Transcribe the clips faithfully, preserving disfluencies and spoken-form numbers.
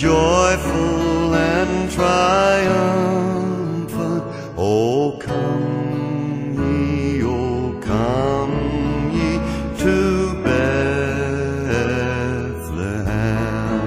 joyful and triumphant. Oh, come ye, oh, come ye to Bethlehem.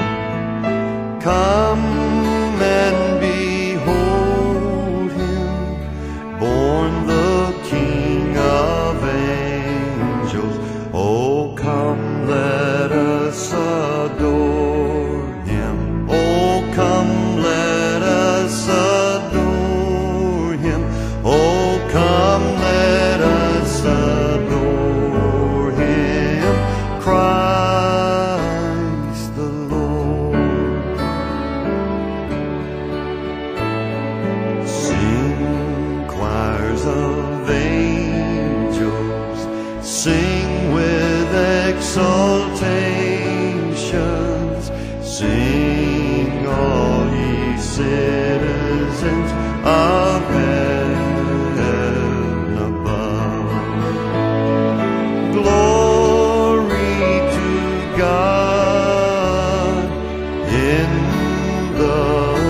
Come and behold him, born the King of angels. Oh, come, let us adore him. Oh, come, let us adore him. Oh, come, let us adore him, Christ the Lord. Sing, choirs of angels, sing with exultations, sing all ye citizens of heaven above. Glory to God in the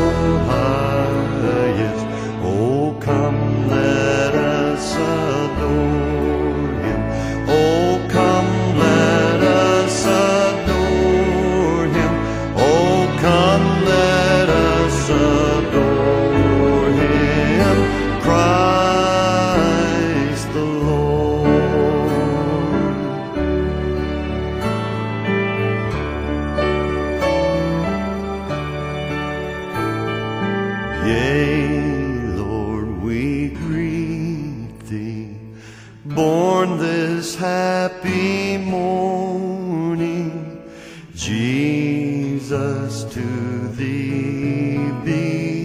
highest. Oh, come, let us adore him. Oh, come, let us adore him. Oh, come, let us adore him, Christ the Lord. Yea, Lord, we greet thee, born this happy morning. Jesus, to thee be